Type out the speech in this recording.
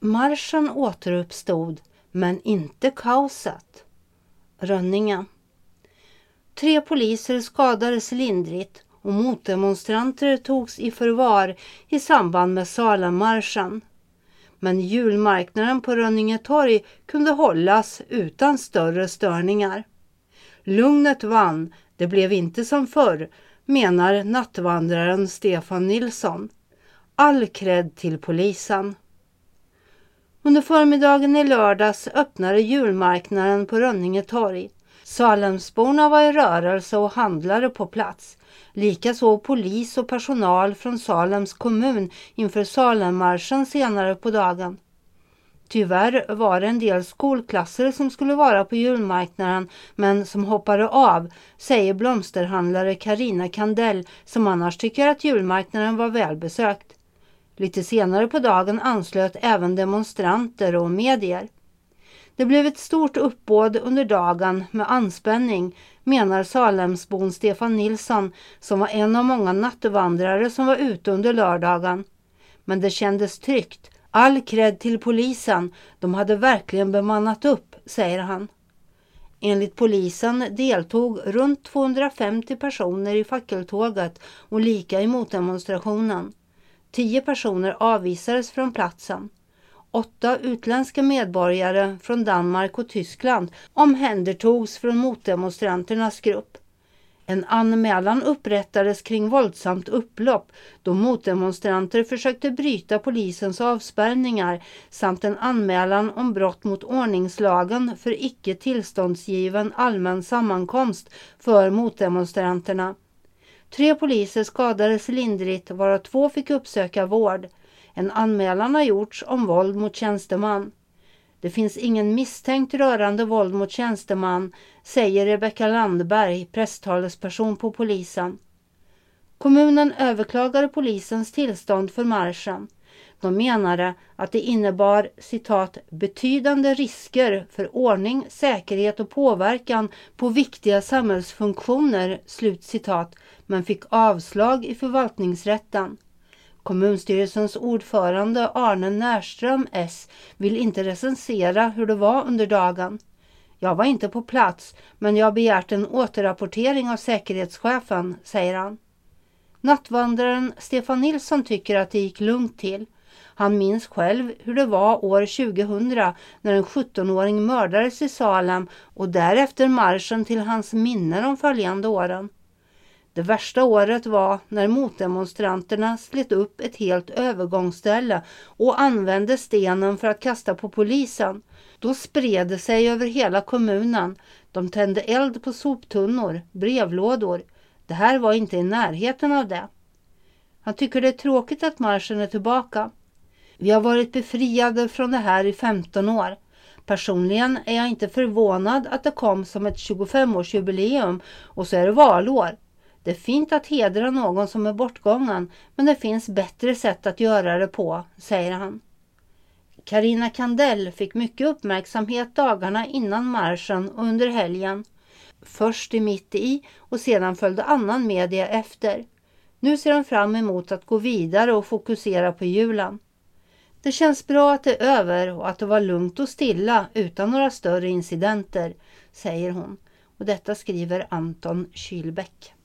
Marschen återuppstod, men inte kaoset. Rönninge. 3 poliser skadades lindrigt och motdemonstranter togs i förvar i samband med Salemmarschen. Men julmarknaden på Rönninge torg kunde hållas utan större störningar. Lugnet vann, det blev inte som förr, menar nattvandraren Stefan Nilsson. All cred till polisen. Under förmiddagen i lördags öppnade julmarknaden på Rönninge torg. Salemsborna var i rörelse och handlade på plats. Likaså polis och personal från Salems kommun inför Salemmarschen senare på dagen. Tyvärr var det en del skolklasser som skulle vara på julmarknaden men som hoppade av, säger blomsterhandlare Carina Kandell som annars tycker att julmarknaden var välbesökt. Lite senare på dagen anslöt även demonstranter och medier. Det blev ett stort uppbåd under dagen med anspänning, menar Salemsbon Stefan Nilsson som var en av många nattvandrare som var ute under lördagen. Men det kändes tryggt. All cred till polisen, de hade verkligen bemannat upp, säger han. Enligt polisen deltog runt 250 personer i fackeltåget och lika i motdemonstrationen. 10 personer avvisades från platsen. 8 utländska medborgare från Danmark och Tyskland omhändertogs från motdemonstranternas grupp. En anmälan upprättades kring våldsamt upplopp då motdemonstranter försökte bryta polisens avspärrningar samt en anmälan om brott mot ordningslagen för icke tillståndsgiven allmän sammankomst för motdemonstranterna. 3 poliser skadades lindrigt varav 2 fick uppsöka vård. En anmälan har gjorts om våld mot tjänsteman. Det finns ingen misstänkt rörande våld mot tjänsteman, säger Rebecka Landberg, presstalesperson på polisen. Kommunen överklagade polisens tillstånd för marschen. De menade att det innebar, citat, betydande risker för ordning, säkerhet och påverkan på viktiga samhällsfunktioner, slutcitat, men fick avslag i förvaltningsrätten. Kommunstyrelsens ordförande Arne Närström S. vill inte recensera hur det var under dagen. Jag var inte på plats, men jag har begärt en återrapportering av säkerhetschefen, säger han. Nattvandraren Stefan Nilsson tycker att det gick lugnt till. Han minns själv hur det var år 2000 när en 17-åring mördades i Salem och därefter marschen till hans minne de följande åren. Det värsta året var när motdemonstranterna slet upp ett helt övergångsställe och använde stenen för att kasta på polisen. Då spred det sig över hela kommunen. De tände eld på soptunnor, brevlådor. Det här var inte i närheten av det. Han tycker det är tråkigt att marschen är tillbaka. Vi har varit befriade från det här i 15 år. Personligen är jag inte förvånad att det kom som ett 25-årsjubileum och så är det valår. Det är fint att hedra någon som är bortgången, men det finns bättre sätt att göra det på, säger han. Carina Kandell fick mycket uppmärksamhet dagarna innan marschen och under helgen. Först i mitt i och sedan följde annan media efter. Nu ser de fram emot att gå vidare och fokusera på julen. Det känns bra att det är över och att det var lugnt och stilla utan några större incidenter, säger hon. Och detta skriver Anton Kylbäck.